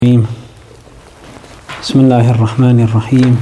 بسم الله الرحمن الرحيم،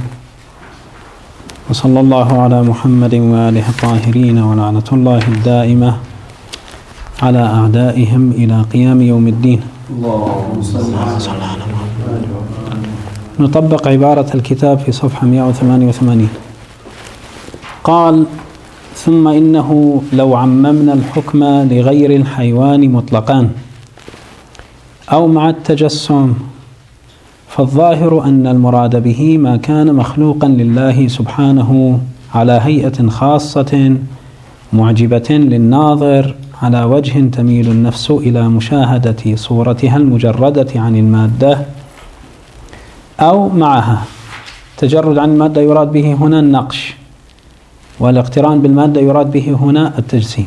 وصلى الله على محمد وآله الطاهرين، ولعنة الله الدائمة على أعدائهم إلى قيام يوم الدين. اللهم صل على محمد. نطبق عبارة الكتاب في صفحة 188. قال: ثم إنه لو عممنا الحكم لغير الحيوان مطلقا أو مع التجسم، فالظاهر أن المراد به ما كان مخلوقا لله سبحانه على هيئة خاصة معجبة للناظر على وجه تميل النفس إلى مشاهدة صورتها المجردة عن المادة، أو معها. تجرد عن المادة يراد به هنا النقش، والاقتران بالمادة يراد به هنا التجسيم.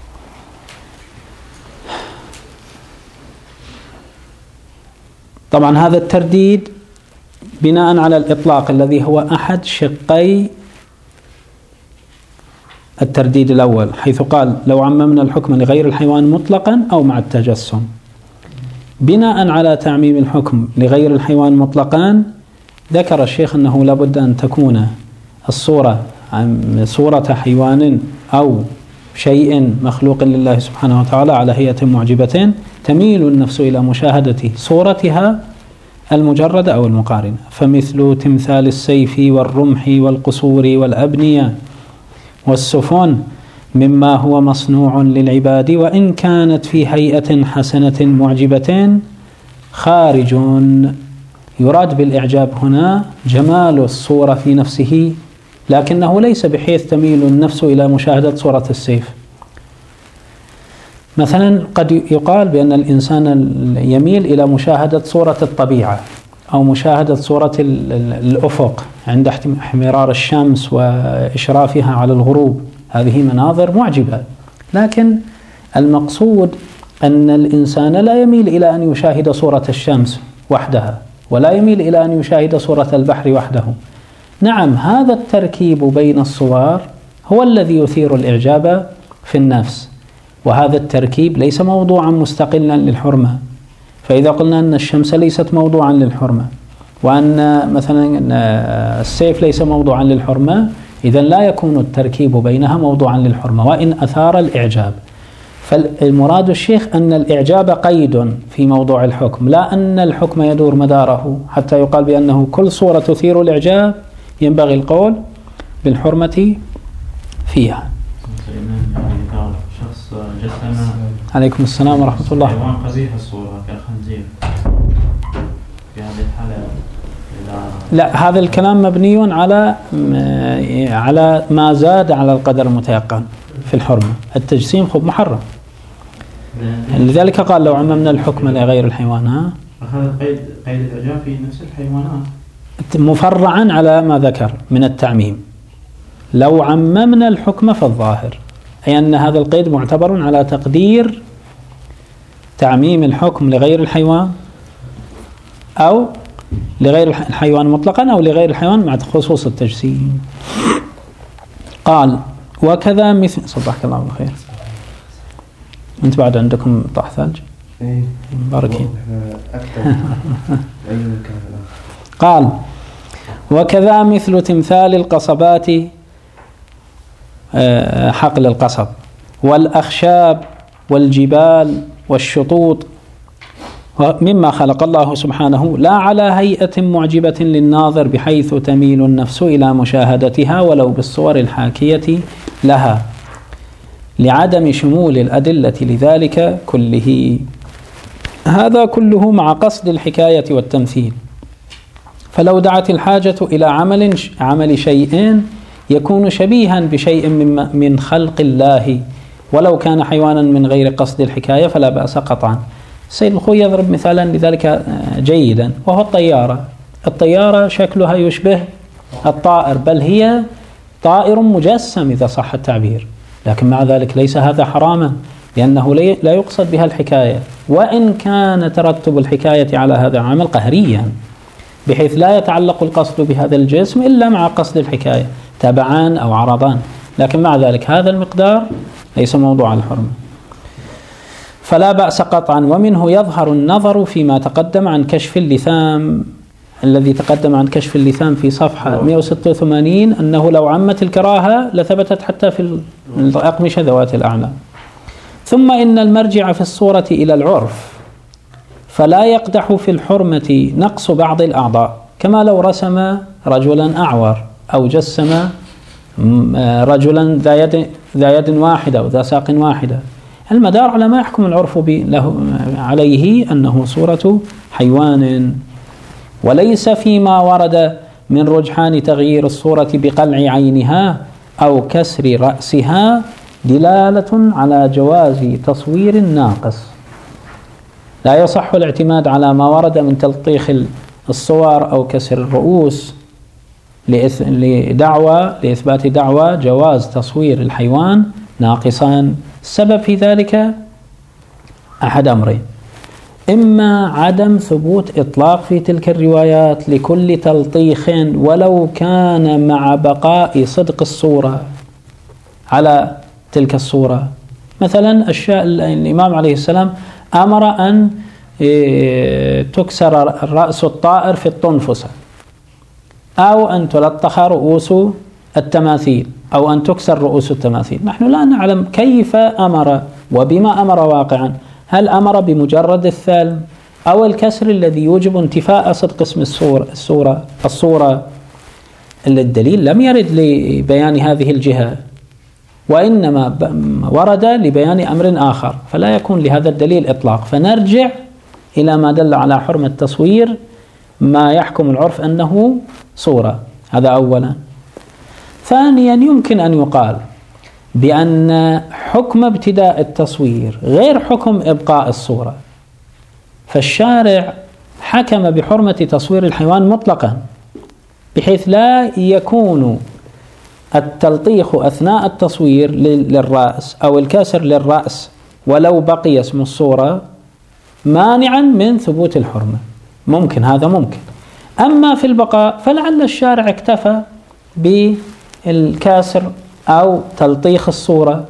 طبعا هذا الترديد بناء على الإطلاق الذي هو أحد شقي الترديد الأول، حيث قال: لو عممنا الحكم لغير الحيوان مطلقا أو مع التجسم. بناء على تعميم الحكم لغير الحيوان مطلقا، ذكر الشيخ أنه لابد أن تكون الصورة صورة حيوان أو شيء مخلوق لله سبحانه وتعالى على هيئة معجبة تميل النفس إلى مشاهدة صورتها المجردة أو المقارنة، فمثل تمثال السيف والرمح والقصور والأبنية والسفن مما هو مصنوع للعباد، وإن كانت في هيئة حسنة معجبة خارج. يراد بالإعجاب هنا جمال الصورة في نفسه، لكنه ليس بحيث تميل النفس إلى مشاهدة صورة السيف. مثلا قد يقال بأن الإنسان يميل إلى مشاهدة صورة الطبيعة أو مشاهدة صورة الأفق عند احمرار الشمس وإشرافها على الغروب، هذه مناظر معجبة، لكن المقصود أن الإنسان لا يميل إلى أن يشاهد صورة الشمس وحدها، ولا يميل إلى أن يشاهد صورة البحر وحده. نعم، هذا التركيب بين الصور هو الذي يثير الإعجاب في النفس، وهذا التركيب ليس موضوعا مستقلا للحرمة. فإذا قلنا أن الشمس ليست موضوعا للحرمة، وأن مثلا السيف ليس موضوعا للحرمة، إذن لا يكون التركيب بينها موضوعا للحرمة وإن أثار الإعجاب. فالمراد الشيخ أن الإعجاب قيد في موضوع الحكم، لا أن الحكم يدور مداره حتى يقال بأنه كل صورة تثير الإعجاب ينبغي القول بالحرمة فيها. شخص جسم عليكم السلام ورحمة الله. حيوان قبيح الصورة كالخنزير، في هذه الحالة لا، هذا الكلام مبني على ما زاد على القدر المتيقن في الحرمة. التجسيم خب محرم، لذلك قال: لو عممنا الحكم لغير الحيوان. هذا قيد الإعجاب في نفس الحيوانات مفرعا على ما ذكر من التعميم. لو عممنا الحكم فالظاهر، أي أن هذا القيد معتبر على تقدير تعميم الحكم لغير الحيوان أو لغير الحيوان مطلقا أو لغير الحيوان مع خصوص التجسيم. قال: وكذا مثل. صبحك الله بالخير. أنت بعد عندكم طاح ثلج؟ باركين. قال: وكذا مثل تمثال القصبات، حقل القصب، والأخشاب والجبال والشطوط، مما خلق الله سبحانه لا على هيئة معجبة للناظر بحيث تميل النفس إلى مشاهدتها ولو بالصور الحاكية لها، لعدم شمول الأدلة لذلك كله. هذا كله مع قصد الحكاية والتمثيل. فلو دعت الحاجة إلى عمل شيء يكون شبيها بشيء من خلق الله ولو كان حيوانا من غير قصد الحكاية فلا بأس قطعا. السيد الخوي يضرب مثالا لذلك جيدا، وهو الطيارة. الطيارة شكلها يشبه الطائر، بل هي طائر مجسم إذا صح التعبير، لكن مع ذلك ليس هذا حراما، لأنه لا يقصد بها الحكاية، وإن كان ترتب الحكاية على هذا العمل قهريا بحيث لا يتعلق القصد بهذا الجسم إلا مع قصد الحكاية، تبعان أو عرضان، لكن مع ذلك هذا المقدار ليس موضوع الحرمة. فلا بأس قطعا. ومنه يظهر النظر فيما تقدم عن كشف اللثام، الذي تقدم عن كشف اللثام في صفحة 186، أنه لو عمت الكراهة لثبتت حتى في الأقمشة ذوات الأعلام. ثم إن المرجع في الصورة إلى العرف، فلا يقدح في الحرمة نقص بعض الأعضاء، كما لو رسم رجلا أعور أو جسم رجلا ذا يد واحدة وذا ساق واحدة. المدار على ما يحكم العرف له عليه أنه صورة حيوان، وليس فيما ورد من رجحان تغيير الصورة بقلع عينها أو كسر رأسها دلالة على جواز تصوير ناقص. لا يصح الاعتماد على ما ورد من تلطيخ الصور أو كسر الرؤوس لإثبات دعوى جواز تصوير الحيوان ناقصان. السبب في ذلك أحد أمرين: إما عدم ثبوت إطلاق في تلك الروايات لكل تلطيخ ولو كان مع بقاء صدق الصورة على تلك الصورة. مثلا الإمام عليه السلام أمر أن تكسر رأس الطائر في الطنفسة، أو أن تلطخ رؤوس التماثيل، أو أن تكسر رؤوس التماثيل. نحن لا نعلم كيف أمر وبما أمر واقعا، هل أمر بمجرد الثلم أو الكسر الذي يوجب انتفاء صدق اسم الصورة. الدليل لم يرد لبيان هذه الجهة، وإنما ورد لبيان أمر آخر، فلا يكون لهذا الدليل إطلاق. فنرجع إلى ما دل على حرمة التصوير، ما يحكم العرف أنه صورة. هذا أولا. ثانيا، يمكن أن يقال بأن حكم ابتداء التصوير غير حكم إبقاء الصورة، فالشارع حكم بحرمة تصوير الحيوان مطلقا، بحيث لا يكون التلطيخ أثناء التصوير للرأس أو الكسر للرأس ولو بقي اسم الصورة مانعا من ثبوت الحرمة. ممكن، هذا ممكن. أما في البقاء فلعل الشارع اكتفى بالكسر أو تلطيخ الصورة،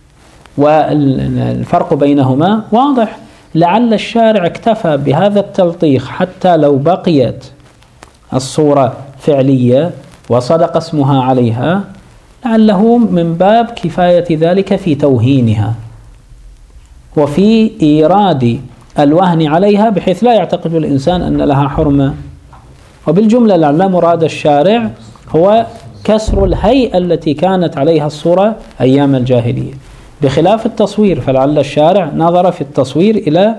والفرق بينهما واضح. لعل الشارع اكتفى بهذا التلطيخ حتى لو بقيت الصورة فعلية وصدق اسمها عليها، لعله من باب كفاية ذلك في توهينها وفي إيراد الوهن عليها، بحيث لا يعتقد الإنسان أن لها حرمة. وبالجملة لعل مراد الشارع هو كسر الهيئة التي كانت عليها الصورة أيام الجاهلية، بخلاف التصوير، فلعل الشارع نظر في التصوير إلى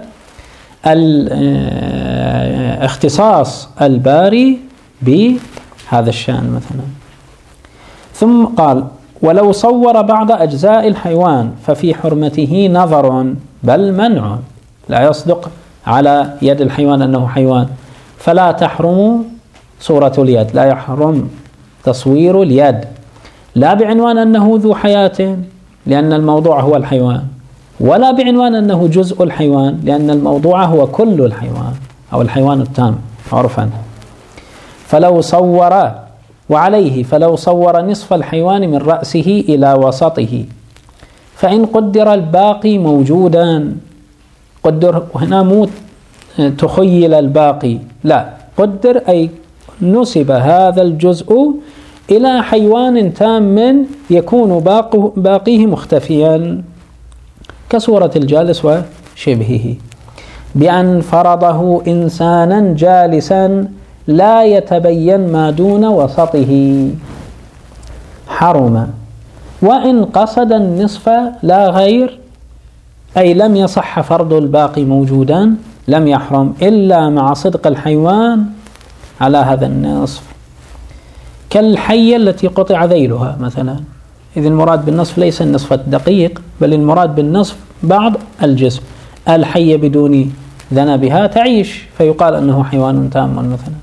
اختصاص الباري بهذا الشأن مثلا. ثم قال: ولو صور بعض أجزاء الحيوان ففي حرمته نظر بل منع. لا يصدق على يد الحيوان أنه حيوان، فلا تحرم صورة اليد، لا يحرم تصوير اليد، لا بعنوان أنه ذو حياة لأن الموضوع هو الحيوان، ولا بعنوان أنه جزء الحيوان لأن الموضوع هو كل الحيوان أو الحيوان التام عرفا. فلو صور، وعليه فلو صور نصف الحيوان من رأسه إلى وسطه، فإن قدر الباقي موجودا، قدر هنا مو تخيل الباقي، لا، قدر أي نسب هذا الجزء إلى حيوان تام يكون باقيه مختفيا كصورة الجالس وشبهه، بأن فرضه إنسانا جالسا لا يتبين ما دون وسطه حرم، وإن قصد النصف لا غير، أي لم يصح فرض الباقي موجودا، لم يحرم إلا مع صدق الحيوان على هذا النصف، كالحية التي قطع ذيلها مثلا. إذ المراد بالنصف ليس النصف الدقيق، بل المراد بالنصف بعض الجسم. الحية بدون ذنبها تعيش، فيقال أنه حيوان تام مثلا.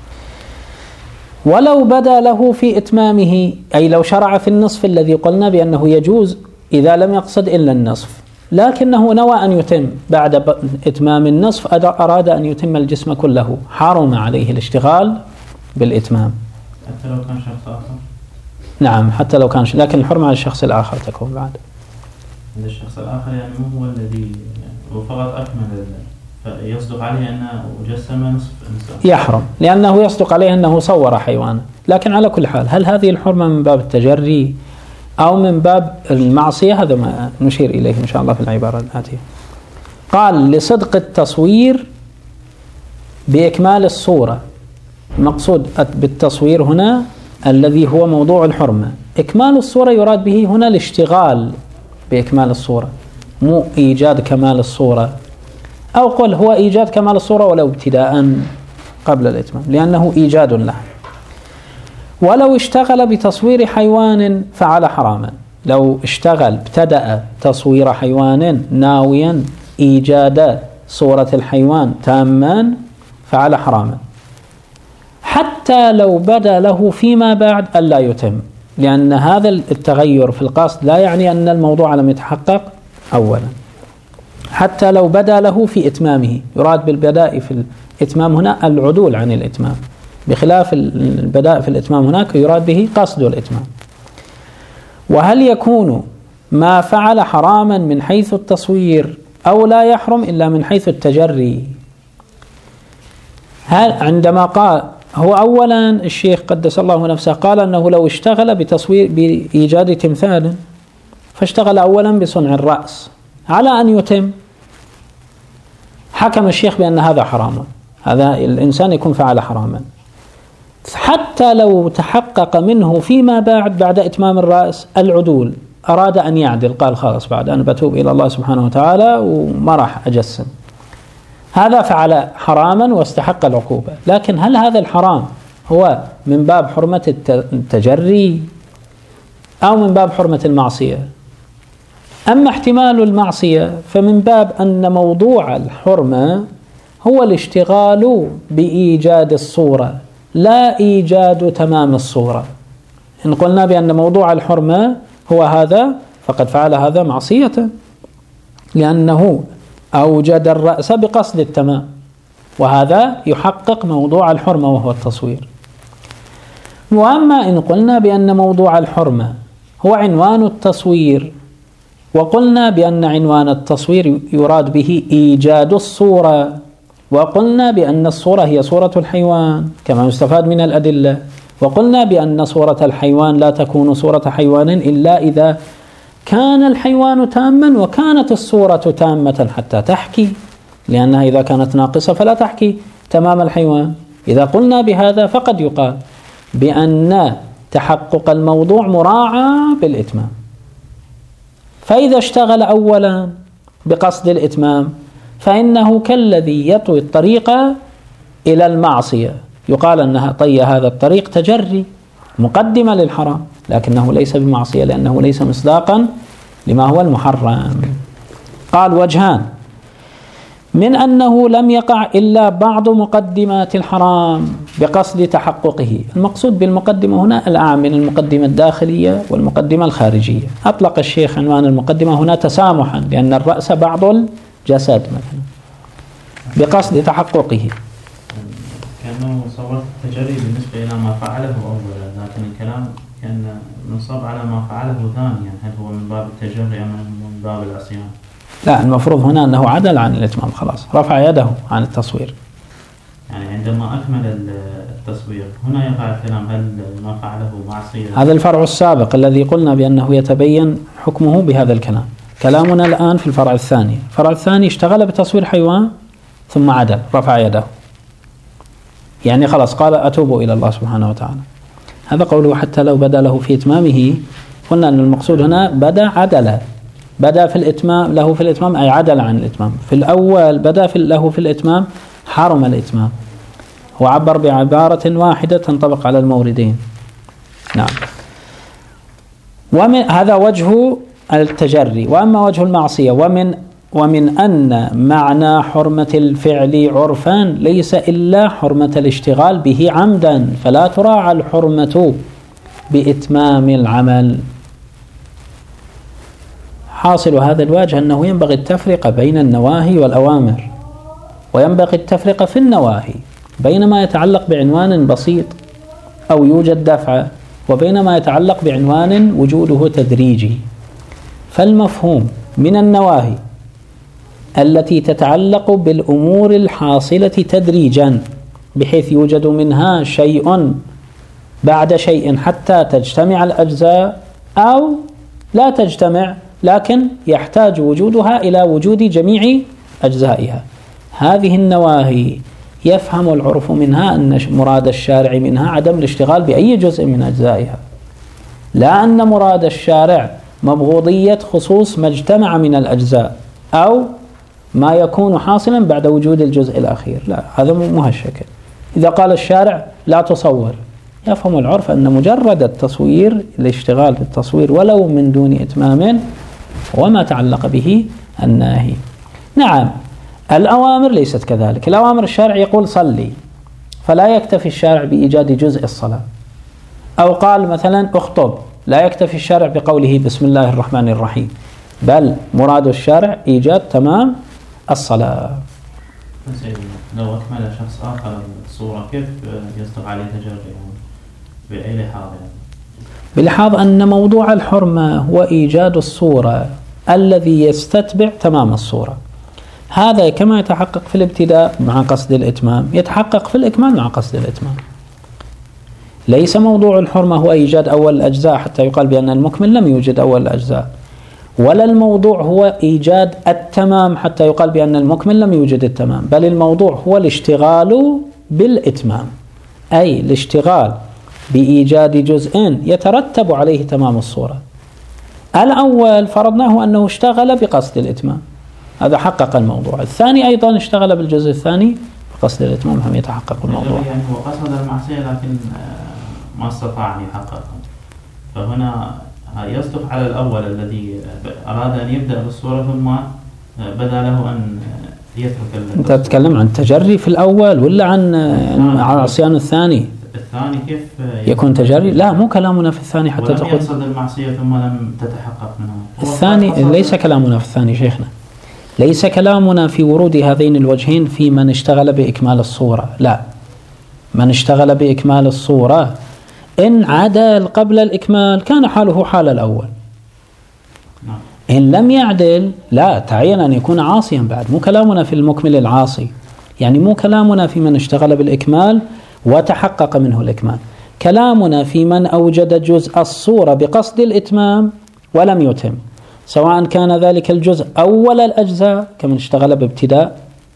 ولو بدا له في إتمامه، أي لو شرع في النصف الذي قلنا بأنه يجوز إذا لم يقصد إلا النصف، لكنه نوى أن يتم بعد إتمام النصف، أراد أن يتم الجسم كله، حرم عليه الاشتغال بالإتمام حتى لو كان شخص آخر. نعم، حتى لو كان لكن الحرمة على الشخص الآخر تكون بعد. عند الشخص الآخر يعني مو هو الذي وفقط أكمل فيصدق عليه أنه جسم نصف يحرم، لأنه يصدق عليه أنه صور حيوانا. لكن على كل حال هل هذه الحرمة من باب التجري أو من باب المعصية؟ هذا ما نشير إليه إن شاء الله في العبارة الآتية. قال لصدق التصوير بإكمال الصورة. المقصود بالتصوير هنا الذي هو موضوع الحرمة. إكمال الصورة يراد به هنا الاشتغال بإكمال الصورة، مو إيجاد كمال الصورة، أو قل هو إيجاد كمال الصورة ولو ابتداء قبل الإتمام، لأنه إيجاد له. ولو اشتغل بتصوير حيوان فعل حراما. لو اشتغل ابتدأ تصوير حيوان ناويا إيجاد صورة الحيوان تاما فعل حراما، حتى لو بدا له فيما بعد ألا يتم، لأن هذا التغير في القصد لا يعني أن الموضوع لم يتحقق أولا. حتى لو بدا له في إتمامه، يراد بالبداء في الإتمام هنا العدول عن الإتمام، بخلاف البداء في الإتمام هناك يراد به قصد الإتمام. وهل يكون ما فعل حراما من حيث التصوير أو لا يحرم إلا من حيث التجري؟ عندما قال هو أولا الشيخ قدس الله نفسه قال أنه لو اشتغل بتصوير بإيجاد تمثال، فاشتغل أولا بصنع الرأس على أن يتم، حكم الشيخ بأن هذا حراما، هذا الإنسان يكون فعل حراما. حتى لو تحقق منه فيما بعد إتمام الرأس العدول، أراد أن يعدل، قال خلاص بعد أنا بتوب إلى الله سبحانه وتعالى وما راح أجسم، هذا فعل حراما واستحق العقوبة. لكن هل هذا الحرام هو من باب حرمة التجري أو من باب حرمة المعصية؟ أما احتمال المعصية فمن باب أن موضوع الحرمة هو الاشتغال بإيجاد الصورة لا إيجاد تمام الصورة. إن قلنا بأن موضوع الحرمة هو هذا فقد فعل هذا معصية، لأنه أوجد الرأس بقصد التمام، وهذا يحقق موضوع الحرمة وهو التصوير. وأما إن قلنا بأن موضوع الحرمة هو عنوان التصوير، وقلنا بأن عنوان التصوير يراد به إيجاد الصورة، وقلنا بأن الصورة هي صورة الحيوان كما يستفاد من الأدلة، وقلنا بأن صورة الحيوان لا تكون صورة حيوان إلا إذا كان الحيوان تاما وكانت الصورة تامة حتى تحكي، لأنها إذا كانت ناقصة فلا تحكي تمام الحيوان. إذا قلنا بهذا فقد يقال بأن تحقق الموضوع مراعى بالإتمام. فإذا اشتغل أولا بقصد الإتمام فإنه كالذي يطوي الطريق إلى المعصية، يقال أنها طي هذا الطريق تجري مقدمة للحرام، لكنه ليس بمعصية لأنه ليس مصداقا لما هو المحرم. قال وجهان من أنه لم يقع إلا بعض مقدمات الحرام بقصد تحققه. المقصود بالمقدمة هنا الأعم من المقدمة الداخلية والمقدمة الخارجية. أطلق الشيخ عنوان المقدمة هنا تسامحا لأن الرأس بعض الجسد مثلا بقصد تحققه. كأنه صورت التجري بالنسبة إلى ما فعله أولا، لكن الكلام كان منصب على ما فعله ثانيا. هل هو من باب التجري أم من باب العصيان؟ لا، المفروض هنا أنه عدل عن الإتمام، خلاص رفع يده عن التصوير. يعني عندما أكمل التصوير هنا يقع الكلام هل ما فعله معصية؟ هذا الفرع السابق الذي قلنا بأنه يتبين حكمه بهذا الكلام. كلامنا الآن في الفرع الثاني. الفرع الثاني اشتغل بتصوير حيوان ثم عدل رفع يده، يعني خلاص قال أتوب إلى الله سبحانه وتعالى. هذا قوله حتى لو بدا له في إتمامه. قلنا أن المقصود هنا بدا عدل، بدا في الإتمام له في الإتمام أي عدل عن الإتمام. في الأول بدا له في الإتمام حرم الإتمام، هو عبر بعبارة واحدة تنطبق على الموردين. نعم. هذا وجه التجري. وأما وجه المعصية ومن أن معنى حرمة الفعل عرفا ليس إلا حرمة الاشتغال به عمدا، فلا تراعى الحرمة بإتمام العمل. حاصل هذا الوجه أنه ينبغي التفرقة بين النواهي والأوامر، وينبغي التفرقة في النواهي بين ما يتعلق بعنوان بسيط أو يوجد دفع، وبين ما يتعلق بعنوان وجوده تدريجي. فالمفهوم من النواهي التي تتعلق بالأمور الحاصلة تدريجا بحيث يوجد منها شيء بعد شيء حتى تجتمع الأجزاء أو لا تجتمع لكن يحتاج وجودها إلى وجود جميع أجزائها. هذه النواهي يفهم العرف منها أن مراد الشارع منها عدم الاشتغال بأي جزء من أجزائها، لا أن مراد الشارع مبغوضية خصوص ما اجتمع من الأجزاء أو ما يكون حاصلا بعد وجود الجزء الأخير، لا، هذا مو هالشكل. إذا قال الشارع لا تصور، يفهم العرف أن مجرد التصوير، الاشتغال بالتصوير ولو من دون إتمام وما تعلق به الناهي. نعم، الأوامر ليست كذلك. الأوامر الشارع يقول صلي، فلا يكتفي الشارع بإيجاد جزء الصلاة. أو قال مثلا اخطب، لا يكتفي الشارع بقوله بسم الله الرحمن الرحيم، بل مراد الشارع إيجاد تمام الصلاة. لو أكمل شخص آخر الصورة كيف يصدق عليه تجري بأي لحاظ؟ بلحاظ أن موضوع الحرمة هو إيجاد الصورة الذي يستتبع تمام الصورة. هذا كما يتحقق في الابتداء مع قصد الإتمام يتحقق في الإكمال مع قصد الإتمام. ليس موضوع الحرمة هو إيجاد أول الأجزاء حتى يقال بأن المكمل لم يوجد أول الأجزاء، ولا الموضوع هو إيجاد التمام حتى يقال بأن المكمل لم يوجد التمام، بل الموضوع هو الاشتغال بالإتمام، أي الاشتغال بإيجاد جزء يترتب عليه تمام الصورة. الأول فرضناه أنه اشتغل بقصد الإتمام، هذا حقق الموضوع. الثاني أيضا اشتغل بالجزء الثاني بقصد الإتمام، هم يتحقق الموضوع. يعني هو قصد المعصية لكن ما استطاع أن يحققها، فهنا يصدق على الأول الذي أراد أن يبدأ بالصورة ثم بدا له أن يترك. أنت تتكلم عن تجري في الأول ولا عن عصيان الثاني؟ الثاني كيف يكون تجري؟ لا، مو كلامنا في الثاني حتى تقول يقصد المعصية ثم لم تتحقق منها. الثاني ليس كلامنا في الثاني شيخنا، ليس كلامنا في ورود هذين الوجهين في من اشتغل بإكمال الصورة، لا، من اشتغل بإكمال الصورة إن عدل قبل الإكمال كان حاله حال الأول، إن لم يعدل لا، تعين أن يكون عاصيا بعد. مو كلامنا في المكمل العاصي، يعني مو كلامنا في من اشتغل بالإكمال وتحقق منه الإكمال، كلامنا في من أوجد جزء الصورة بقصد الإتمام ولم يتم، سواء كان ذلك الجزء أول الأجزاء كمن اشتغل بابتداء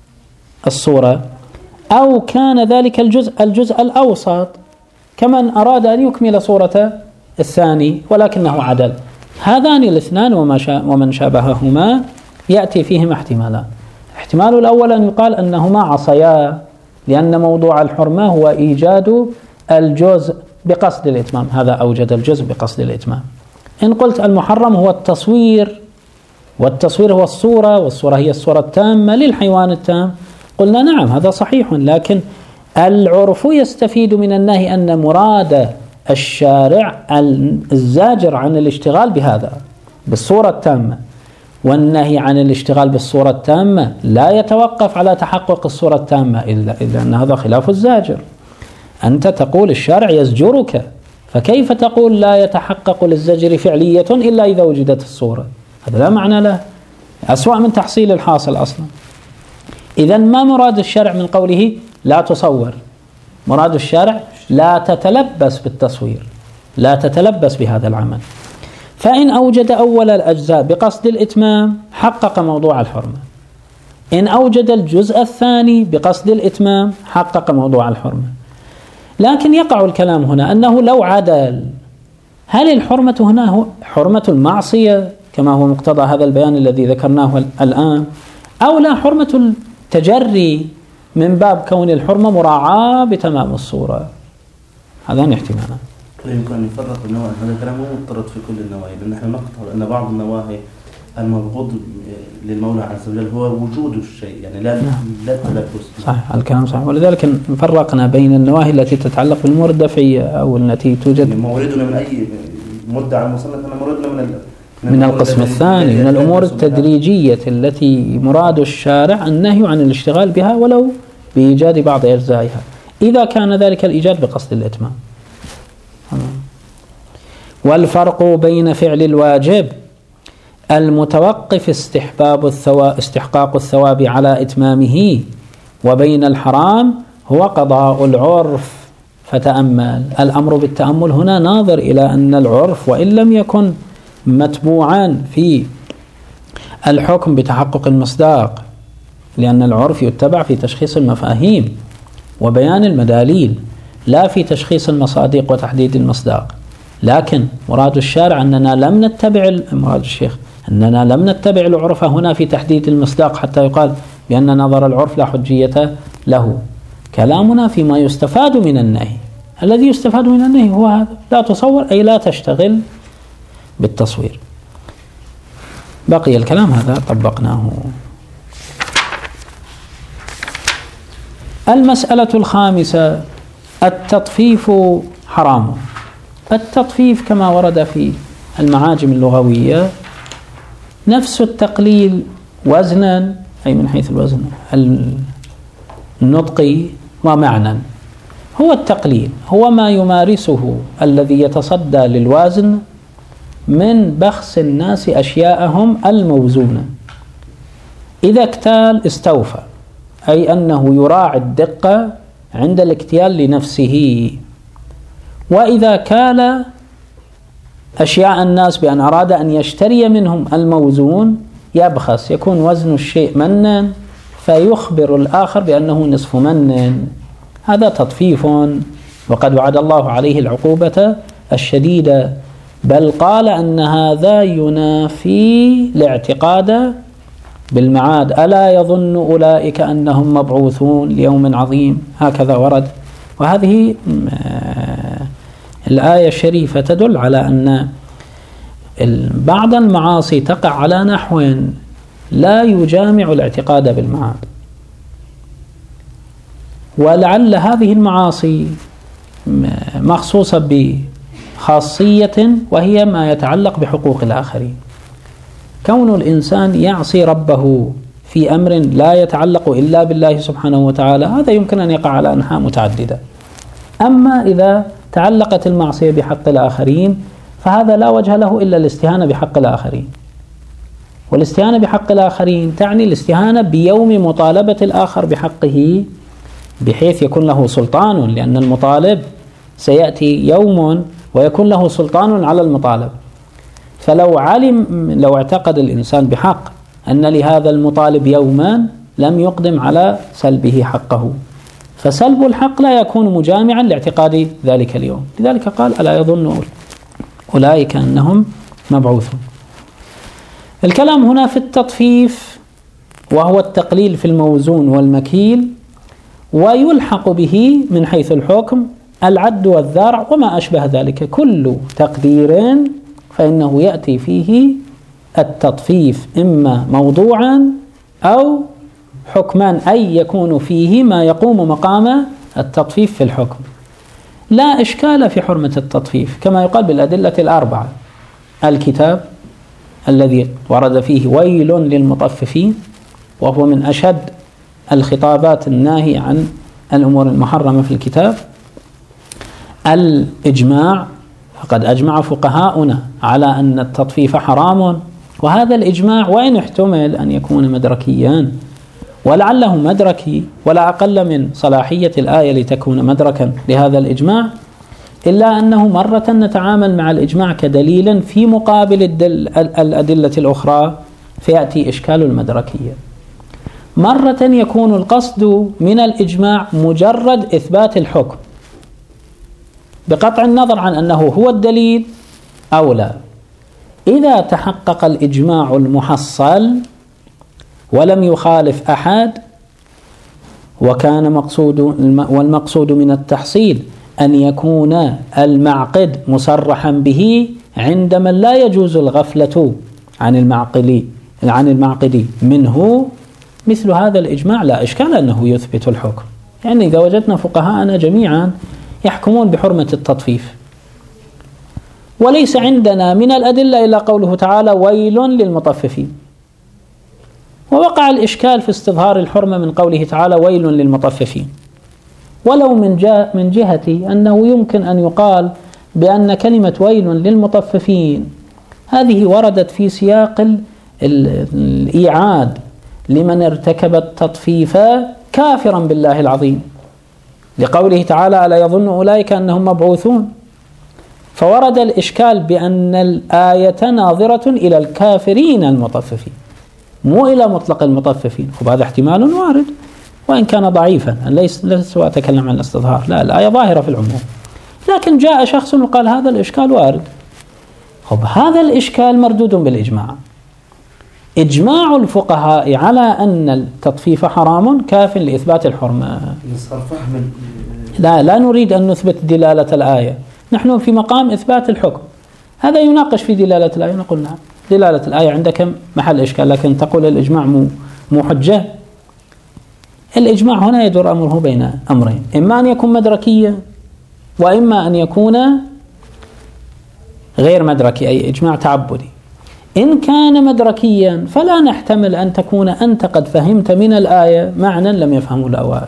الصورة، أو كان ذلك الجزء الأوسط كمن أراد أن يكمل صورة الثاني ولكنه عدل. هذان الاثنان ومن شابههما يأتي فيهما احتمالان. الاحتمال الأول أن يقال أنهما عصيا، لأن موضوع الحرمة هو إيجاد الجزء بقصد الإتمام، هذا أوجد الجزء بقصد الإتمام. إن قلت المحرم هو التصوير، والتصوير هو الصورة، والصورة هي الصورة التامة للحيوان التام، قلنا نعم هذا صحيح، لكن العرف يستفيد من النهي أن مراد الشارع الزاجر عن الاشتغال بهذا بالصورة التامة، والنهي عن الاشتغال بالصورة التامة لا يتوقف على تحقق الصورة التامة إلا أن هذا خلاف الزاجر. أنت تقول الشارع يزجرك، فكيف تقول لا يتحقق للزجر فعلية إلا إذا وجدت الصورة؟ هذا لا معنى له، أسوأ من تحصيل الحاصل أصلا. إذن ما مراد الشارع من قوله لا تصور؟ مراد الشارع لا تتلبس بالتصوير، لا تتلبس بهذا العمل. فإن أوجد أول الأجزاء بقصد الإتمام حقق موضوع الحرمة، إن أوجد الجزء الثاني بقصد الإتمام حقق موضوع الحرمة. لكن يقع الكلام هنا أنه لو عدل، هل الحرمة هنا هو حرمة المعصية كما هو مقتضى هذا البيان الذي ذكرناه الآن، أو لا حرمة التجري من باب كون الحرمة مراعاة بتمام الصورة؟ هذان احتمالان. يمكن أن يفرق النواهي، هذا الكلام مو مضطرد في كل النواهي، لأن نحن نقطع أن بعض النواهي المبغوض للمولى عز وجل هو وجود الشيء، يعني لا تلبس. صحيح، الكلام صحيح، ولذلك فرقنا بين النواهي التي تتعلق بالأمور الدفعية أو التي توجد. يعني موردنا من أي مدعى المصنف، موردنا من القسم الثاني، من الأمور التدريجية التي مراد الشارع النهي عن الاشتغال بها ولو بإيجاد بعض أجزائها، إذا كان ذلك الإيجاد بقصد الإتمام. والفرق بين فعل الواجب المتوقف استحقاق الثواب على إتمامه، وبين الحرام هو قضاء العرف. فتأمل، الأمر بالتأمل هنا ناظر إلى أن العرف وإن لم يكن متبوعا في الحكم بتحقق المصداق، لأن العرف يتبع في تشخيص المفاهيم وبيان المداليل، لا في تشخيص المصادق وتحديد المصداق. لكن مراد الشارع أننا لم نتبع، مراد الشيخ أننا لم نتبع العرف هنا في تحديد المصداق حتى يقال بأن نظر العرف لا حجية له. كلامنا فيما يستفاد من النهي، الذي يستفاد من النهي هو هذا، لا تصور أي لا تشتغل بالتصوير. بقي الكلام هذا طبقناه. المسألة الخامسة: التطفيف حرام. التطفيف كما ورد في المعاجم اللغوية نفس التقليل وزنا، أي من حيث الوزن النطقي ومعنى. هو التقليل هو ما يمارسه الذي يتصدى للوزن من بخس الناس أشياءهم الموزونة. إذا اكتال استوفى، أي أنه يراعي الدقة عند الاكتيال لنفسه. وإذا كال أشياء الناس بأن أراد أن يشتري منهم الموزون يبخس، يكون وزن الشيء منا فيخبر الآخر بأنه نصف من. هذا تطفيف، وقد وعد الله عليه العقوبة الشديدة، بل قال أن هذا ينافي الاعتقاد بالمعاد. ألا يظن أولئك أنهم مبعوثون ليوم عظيم، هكذا ورد. وهذه الآية الشريفة تدل على أن بعض المعاصي تقع على نحو لا يجامع الاعتقاد بالمعاد، ولعل هذه المعاصي مخصوصة بخاصية وهي ما يتعلق بحقوق الآخرين. كون الإنسان يعصي ربه في أمر لا يتعلق إلا بالله سبحانه وتعالى، هذا يمكن أن يقع على أنحاء متعددة. أما إذا تعلقت المعصية بحق الآخرين فهذا لا وجه له إلا الاستهانة بحق الآخرين. والاستهانة بحق الآخرين تعني الاستهانة بيوم مطالبة الآخر بحقه، بحيث يكون له سلطان، لأن المطالب سيأتي يوم ويكون له سلطان على المطالب. فلو لو اعتقد الإنسان بحق أن لهذا المطالب يوما لم يقدم على سلبه حقه، فسلب الحق لا يكون مجامعا لاعتقاد ذلك اليوم. لذلك قال: ألا يظن أولئك أنهم مبعوثون. الكلام هنا في التطفيف، وهو التقليل في الموزون والمكيل، ويلحق به من حيث الحكم العد والذرع وما أشبه ذلك. كل تقدير فإنه يأتي فيه التطفيف إما موضوعا أو حكمان، أي يكون فيه ما يقوم مقام التطفيف في الحكم. لا إشكال في حرمة التطفيف كما يقال بالأدلة الأربعة: الكتاب الذي ورد فيه ويل للمطففين، وهو من أشد الخطابات الناهية عن الأمور المحرمة في الكتاب. الإجماع، فقد أجمع فقهاؤنا على أن التطفيف حرام، وهذا الإجماع وإن احتمل أن يكون مدركيا، ولعله مدركي ولا أقل من صلاحية الآية لتكون مدركا لهذا الإجماع، إلا أنه مرة نتعامل مع الإجماع كدليل في مقابل الأدلة الأخرى فيأتي إشكال المدركية. مرة يكون القصد من الإجماع مجرد إثبات الحكم بقطع النظر عن أنه هو الدليل أو لا. إذا تحقق الإجماع المحصل ولم يخالف أحد، وكان والمقصود من التحصيل أن يكون المعقد مصرحا به عند من لا يجوز الغفلة عن المعقد منه، مثل هذا الإجماع لا إشكال أنه يثبت الحكم. يعني إذا وجدنا فقهاءنا جميعا يحكمون بحرمة التطفيف، وليس عندنا من الأدلة إلا قوله تعالى: ويل للمطففين. ووقع الإشكال في استظهار الحرمة من قوله تعالى: ويل للمطففين، ولو من جهة أنه يمكن أن يقال بأن كلمة ويل للمطففين هذه وردت في سياق الإيعاد لمن ارتكب التطفيف كافرا بالله العظيم، لقوله تعالى: ألا يظن أولئك أنهم مبعوثون. فورد الإشكال بأن الآية ناظرة إلى الكافرين المطففين مو إلى مطلق المطففين. وهذا احتمال وارد وإن كان ضعيفا، ليس أتكلم عن الاستظهار، لا، الآية ظاهرة في العموم، لكن جاء شخص وقال هذا الإشكال وارد. هذا الإشكال مردود بالإجماع. إجماع الفقهاء على أن التطفيف حرام كاف لإثبات الحرمة. لا نريد أن نثبت دلالة الآية، نحن في مقام إثبات الحكم. هذا يناقش في دلالة الآية، نقول نعم دلالة الآية عندك محل إشكال، لكن تقول الإجماع مو حجة. الإجماع هنا يدور أمره بين أمرين، إما أن يكون مدركيا وإما أن يكون غير مدركي، أي إجماع تعبدي. إن كان مدركيا فلا نحتمل أن تكون أنت قد فهمت من الآية معنى لم يفهمه الأوائل،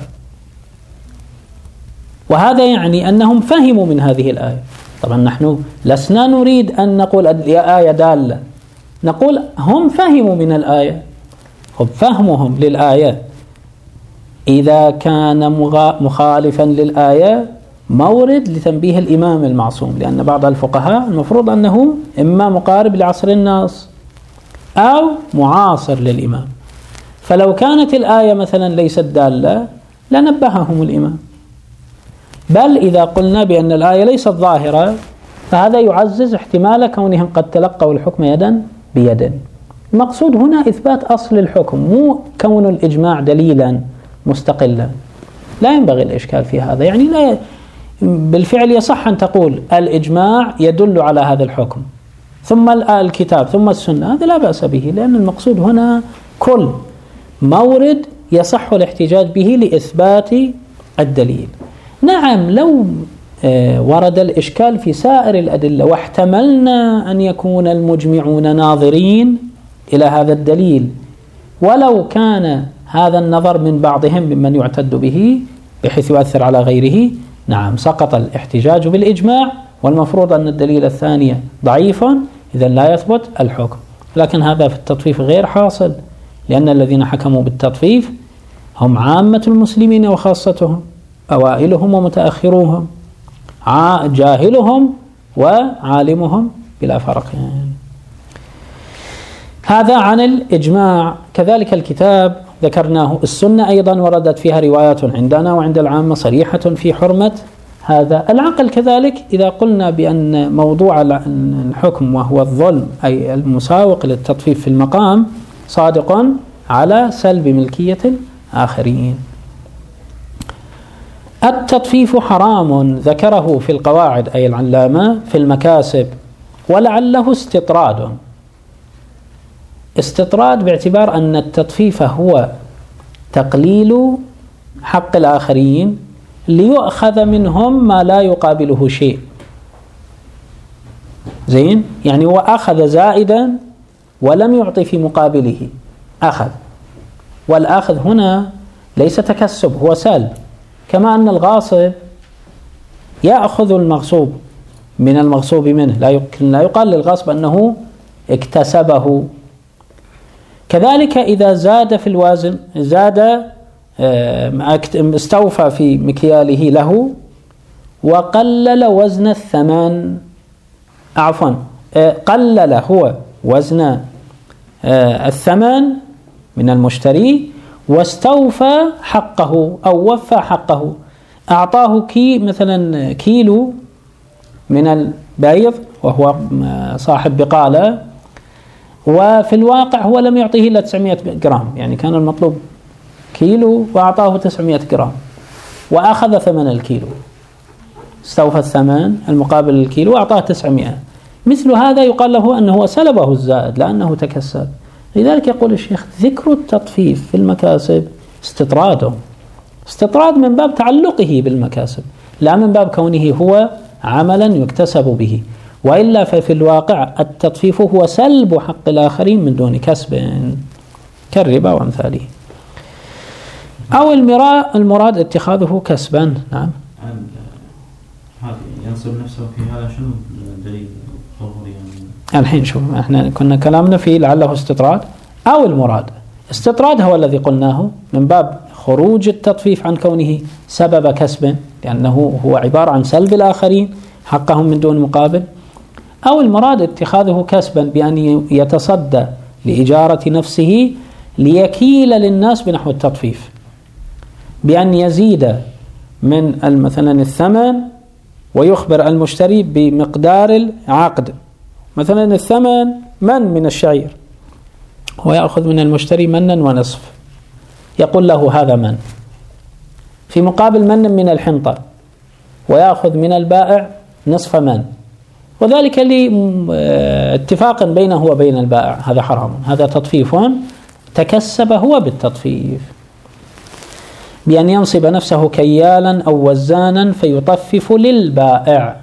وهذا يعني أنهم فهموا من هذه الآية. طبعا نحن لسنا نريد أن نقول آية دالة، نقول هم فهموا من الآية. فهمهم للآية إذا كان مخالفا للآية مورد لتنبيه الإمام المعصوم، لأن بعض الفقهاء المفروض أنه إما مقارب لعصر الناس أو معاصر للإمام، فلو كانت الآية مثلا ليست دالة لنبههم الإمام. بل إذا قلنا بأن الآية ليست ظاهرة فهذا يعزز احتمال كونهم قد تلقوا الحكم يدا بيد. المقصود هنا إثبات أصل الحكم، مو كون الإجماع دليلا مستقلا. لا ينبغي الإشكال في هذا، يعني لا بالفعل يصح أن تقول الإجماع يدل على هذا الحكم ثم الكتاب ثم السنة، هذا لا بأس به، لأن المقصود هنا كل مورد يصح الاحتجاج به لإثبات الدليل. نعم لو ورد الإشكال في سائر الأدلة واحتملنا أن يكون المجمعون ناظرين إلى هذا الدليل، ولو كان هذا النظر من بعضهم ممن يعتد به بحيث يؤثر على غيره، نعم سقط الاحتجاج بالإجماع، والمفروض أن الدليل الثاني ضعيف، إذن لا يثبت الحكم. لكن هذا في التطفيف غير حاصل، لأن الذين حكموا بالتطفيف هم عامة المسلمين وخاصتهم، أوائلهم ومتأخروهم، جاهلهم وعالمهم بلا فرق. هذا عن الإجماع. كذلك الكتاب ذكرناه، السنة أيضا وردت فيها روايات عندنا وعند العامة صريحة في حرمة هذا. العقل كذلك، إذا قلنا بأن موضوع الحكم وهو الظلم أي المساوق للتطفيف في المقام صادق على سلب ملكية الآخرين. التطفيف حرام ذكره في القواعد أي العلامة في المكاسب، ولعله استطراد باعتبار أن التطفيف هو تقليل حق الآخرين ليؤخذ منهم ما لا يقابله شيء. زين، يعني هو أخذ زائدا ولم يعطي في مقابله، أخذ، والأخذ هنا ليس تكسب، هو سلب، كما أن الغاصب يأخذ المغصوب من المغصوب منه، لا يقال للغاصب أنه اكتسبه. كذلك إذا زاد في الوزن، استوفى في مكياله له وقلل وزن الثمن، قلل هو وزن الثمن من المشتري واستوفى حقه أو وفى حقه، أعطاه مثلا كيلو من البيض وهو صاحب بقالة، وفي الواقع هو لم يعطيه إلا 900 جرام، يعني كان المطلوب كيلو وأعطاه 900 جرام وأخذ ثمن الكيلو، استوفى الثمن المقابل الكيلو وأعطاه 900. مثل هذا يقال له أنه سلبه الزائد لأنه تكسب. لذلك يقول الشيخ ذكر التطفيف في المكاسب استطراد من باب تعلقه بالمكاسب، لا من باب كونه هو عملا يكتسب به، وإلا ففي الواقع التطفيف هو سلب حق الآخرين من دون كسب كالربا وأمثاله، أو المراد اتخاذه كسبا. نعم، هذا ينصب نفسه في هذا، شنو الدليل؟ الحين شوف، احنا كنا كلامنا في لعله استطراد أو المراد. استطراد هو الذي قلناه من باب خروج التطفيف عن كونه سبب كسب، لأنه هو عبارة عن سلب الآخرين حقهم من دون مقابل، أو المراد اتخاذه كسبا بأن يتصدى لإجارة نفسه ليكيل للناس بنحو التطفيف، بأن يزيد من مثلا الثمن ويخبر المشتري بمقدار العقد. مثلا الثمن من الشعير، ويأخذ من المشتري منا ونصف، يقول له هذا من، في مقابل من الحنطة، ويأخذ من البائع نصف من، وذلك لاتفاق بينه وبين البائع. هذا حرام، هذا تطفيف تكسب هو بالتطفيف، بأن ينصب نفسه كيالا أو وزانا فيطفف للبائع.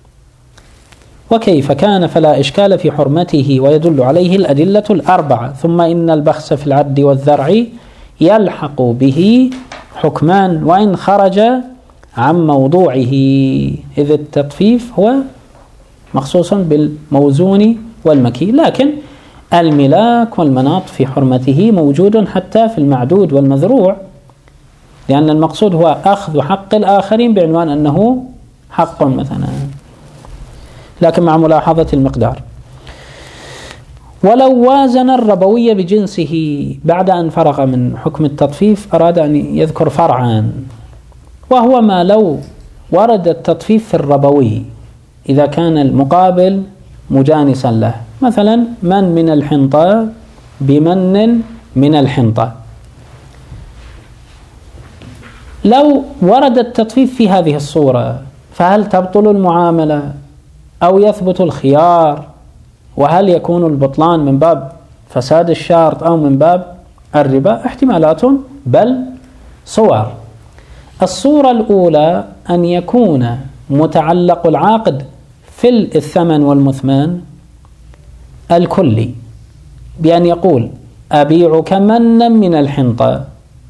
وكيف كان فلا إشكال في حرمته، ويدل عليه الأدلة الأربعة. ثم إن البخس في العد والذرع يلحق به حكمان وإن خرج عن موضوعه، إذ التطفيف هو مخصوص بالموزون والمكيل، لكن الملاك والمناط في حرمته موجود حتى في المعدود والمذروع، لأن المقصود هو أخذ حق الآخرين بعنوان أنه حق مثلا، لكن مع ملاحظة المقدار. ولو وازن الربوي بجنسه بعد أن فرغ من حكم التطفيف أراد أن يذكر فرعا، وهو ما لو ورد التطفيف في الربوي إذا كان المقابل مجانسا له، مثلا من الحنطة بمن من الحنطة، لو ورد التطفيف في هذه الصورة فهل تبطل المعاملة أو يثبت الخيار؟ وهل يكون البطلان من باب فساد الشرط أو من باب الربا؟ احتمالات بل صور. الصورة الأولى أن يكون متعلق العقد في الثمن والمثمان الكلي، بأن يقول أبيعك منا من الحنطة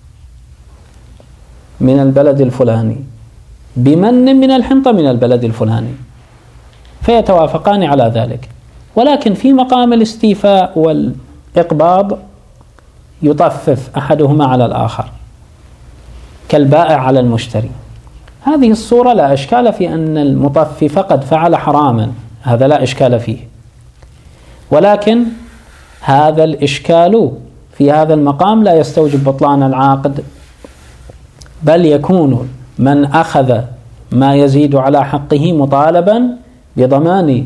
من البلد الفلاني بمن من الحنطة من البلد الفلاني، فيتوافقان على ذلك. ولكن في مقام الاستيفاء والإقباض يطفف أحدهما على الآخر كالبائع على المشتري. هذه الصورة لا إشكال في أن المطفف قد فعل حراما، هذا لا إشكال فيه، ولكن هذا الإشكال في هذا المقام لا يستوجب بطلان العقد، بل يكون من أخذ ما يزيد على حقه مطالبا بضمان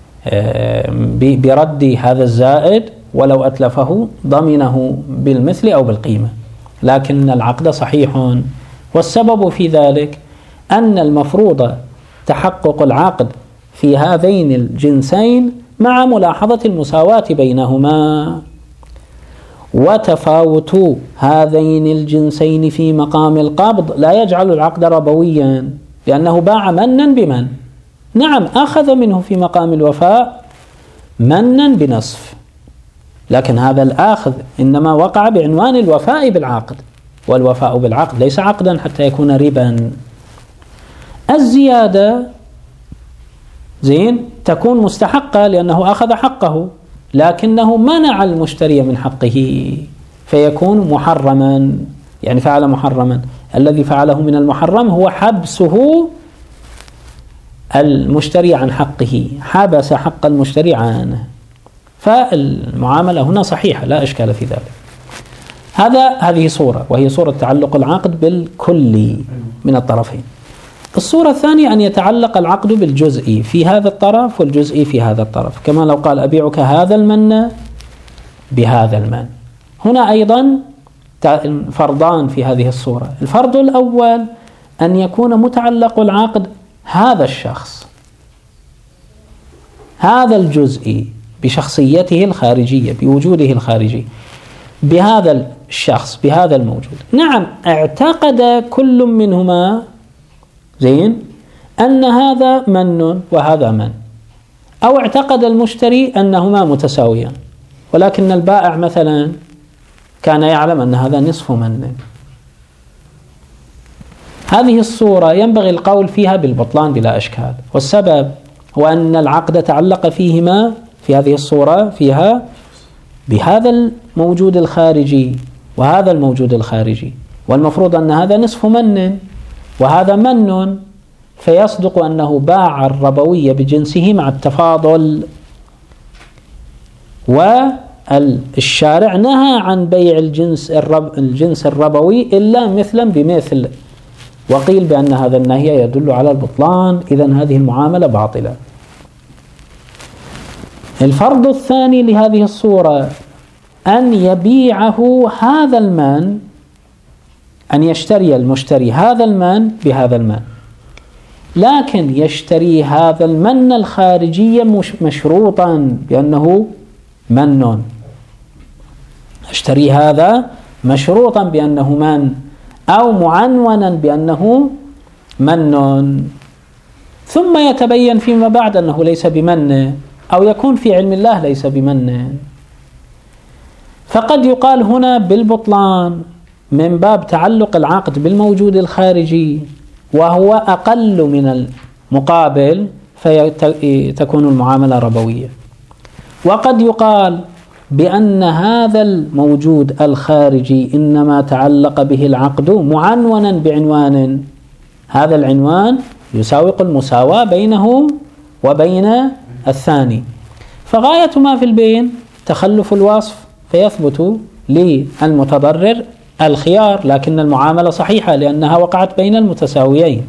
برد هذا الزائد، ولو أتلفه ضمنه بالمثل أو بالقيمة، لكن العقد صحيح. والسبب في ذلك أن المفروض تحقق العقد في هذين الجنسين مع ملاحظة المساواة بينهما، وتفاوت هذين الجنسين في مقام القبض لا يجعل العقد ربويا، لأنه باع منا بمن، نعم أخذ منه في مقام الوفاء منا بنصف، لكن هذا الآخذ إنما وقع بعنوان الوفاء بالعقد، والوفاء بالعقد ليس عقدا حتى يكون ربا. الزيادة تكون مستحقة لأنه أخذ حقه، لكنه منع المشتري من حقه فيكون محرما، يعني فعل محرما. الذي فعله من المحرم هو حبسه المشتري عن حقه، حبس حق المشتري عنه، فالمعاملة هنا صحيحة لا إشكال في ذلك. هذه صورة، وهي صورة تعلق العقد بالكلي من الطرفين. الصورة الثانية أن يتعلق العقد بالجزئي في هذا الطرف والجزئي في هذا الطرف، كما لو قال أبيعك هذا المن بهذا المن. هنا أيضا فرضان في هذه الصورة. الفرض الأول أن يكون متعلق العقد هذا الشخص، هذا الجزئي بشخصيته الخارجية بوجوده الخارجي، بهذا الشخص بهذا الموجود. نعم اعتقد كل منهما أن هذا من وهذا من، أو اعتقد المشتري أنهما متساويان، ولكن البائع مثلا كان يعلم أن هذا نصف من. هذه الصورة ينبغي القول فيها بالبطلان بلا إشكال، والسبب وأن العقد تعلق فيهما في هذه الصورة فيها بهذا الموجود الخارجي وهذا الموجود الخارجي، والمفروض أن هذا نصف من وهذا من، فيصدق أنه باع الربوية بجنسه مع التفاضل. والشارع نهى عن بيع الجنس الربوي إلا مثلا بمثل، وقيل بأن هذا النهي يدل على البطلان، إذن هذه المعاملة باطلة. الفرض الثاني لهذه الصورة أن يبيعه هذا المال، أن يشتري المشتري هذا المال بهذا المال، لكن يشتري هذا المن الخارجي مشروطا بأنه من، اشتري هذا مشروطا بأنه من، أو معنونا بأنه من، ثم يتبين فيما بعد أنه ليس بمن، أو يكون في علم الله ليس بمن. فقد يقال هنا بالبطلان من باب تعلق العقد بالموجود الخارجي وهو أقل من المقابل، فتكون المعاملة ربوية. وقد يقال بأن هذا الموجود الخارجي إنما تعلق به العقد معنونا بعنوان، هذا العنوان يساوق المساواة بينهم وبين الثاني، فغاية ما في البين تخلف الوصف، فيثبت للمتضرر الخيار، لكن المعاملة صحيحة لأنها وقعت بين المتساويين.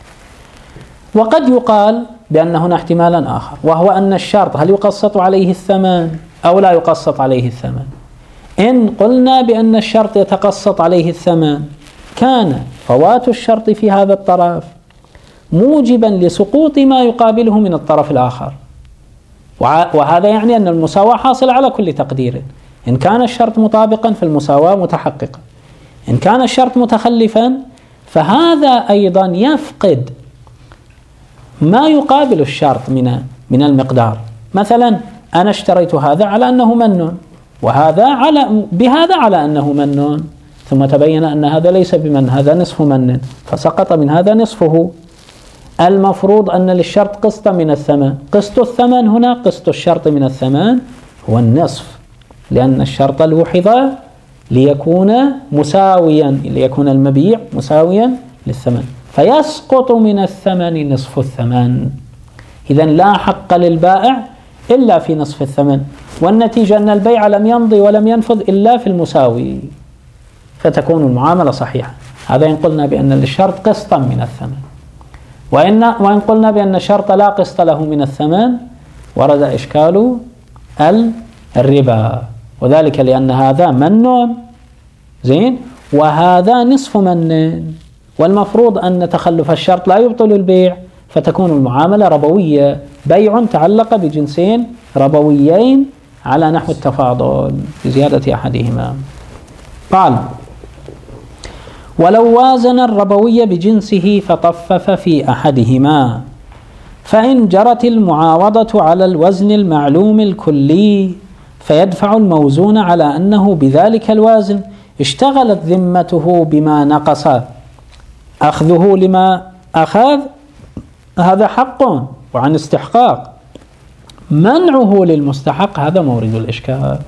وقد يقال بأن هنا احتمالا آخر، وهو أن الشرط هل يقسط عليه الثمن أو لا يقسط عليه الثمن. إن قلنا بأن الشرط يتقسط عليه الثمن، كان فوات الشرط في هذا الطرف موجبا لسقوط ما يقابله من الطرف الآخر، وهذا يعني أن المساواة حاصلة على كل تقدير. إن كان الشرط مطابقا فالمساواة متحققة، إن كان الشرط متخلفا فهذا أيضا يفقد ما يقابل الشرط من المقدار. مثلا أنا اشتريت هذا على أنه من، وهذا بهذا على أنه من، ثم تبين أن هذا ليس بمن، هذا نصف من، فسقط من هذا نصفه. المفروض أن للشرط قسط من الثمن، قسط الثمن هنا قسط الشرط من الثمن هو النصف، لأن الشرط لوحظ ليكون مساويا، ليكون المبيع مساويا للثمن، فيسقط من الثمن نصف الثمن. إذن لا حق للبائع إلا في نصف الثمن، والنتيجة أن البيع لم يمضي ولم ينفذ إلا في المساوي، فتكون المعاملة صحيحة. هذا إن قلنا بأن للشرط قسطا من الثمن. وإن قلنا بأن الشرط لا قسط له من الثمن، ورد إشكال الربا، وذلك لأن هذا من زين وهذا نصف من، والمفروض أن تخلف الشرط لا يبطل البيع، فتكون المعاملة ربوية، بيع تعلق بجنسين ربويين على نحو التفاضل بزيادة أحدهما. قال: ولو وازن الربوي بجنسه فطفف في أحدهما، فإن جرت المعاوضة على الوزن المعلوم الكلي فيدفع الموزون على أنه بذلك الوازن اشتغلت ذمته بما نقص، أخذه لما أخذ هذا حق وعن استحقاق، منعه للمستحق هذا مورد الإشكال.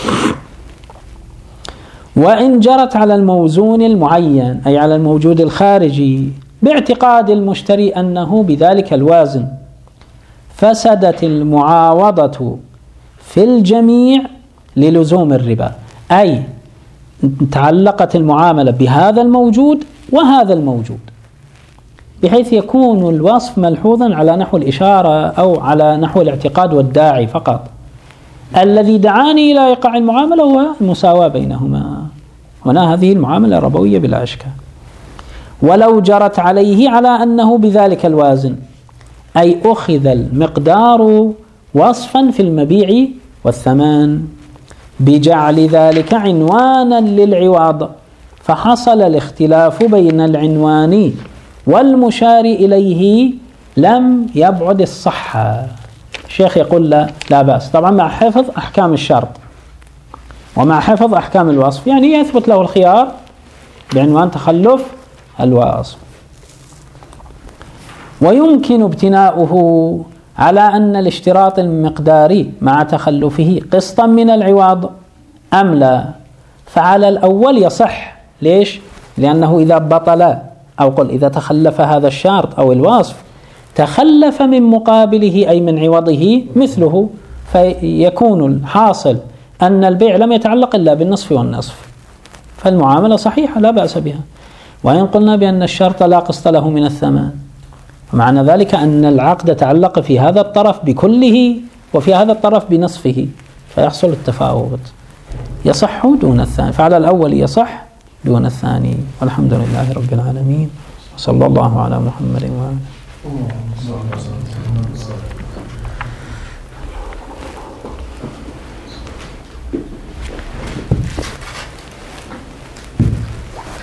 وإن جرت على الموزون المعين أي على الموجود الخارجي باعتقاد المشتري أنه بذلك الوازن، فسدت المعاوضة في الجميع للزوم الربا، أي تعلقت المعاملة بهذا الموجود وهذا الموجود، بحيث يكون الوصف ملحوظا على نحو الإشارة أو على نحو الاعتقاد والداعي فقط. الذي دعاني إلى إيقاع المعاملة هو المساواة بينهما، هنا هذه المعاملة ربوية بلا إشكال. ولو جرت عليه على أنه بذلك الوازن، أي أخذ المقدار وصفا في المبيع والثمن بجعل ذلك عنوانا للعوض، فحصل الاختلاف بين العنوان والمشار إليه لم يبعد الصحة. الشيخ يقول لا بأس، طبعا مع حفظ أحكام الشرط ومع حفظ أحكام الوصف، يعني يثبت له الخيار بعنوان تخلف الوصف. ويمكن ابتناؤه على أن الاشتراط المقداري مع تخلفه قسطا من العوض أم لا؟ فعلى الأول يصح. ليش؟ لأنه إذا بطل أو قل إذا تخلف هذا الشرط أو الوصف تخلف من مقابله أي من عوضه مثله، فيكون الحاصل أن البيع لم يتعلق إلا بالنصف والنصف، فالمعاملة صحيحة لا بأس بها. وإن قلنا بأن الشرط لا قسط له من الثمن، ومعنى ذلك أن العقد تعلق في هذا الطرف بكله وفي هذا الطرف بنصفه، فيحصل التفاوت، يصح دون الثاني. فعلى الأول يصح دون الثاني. والحمد لله رب العالمين، وصلى الله على محمد وآله.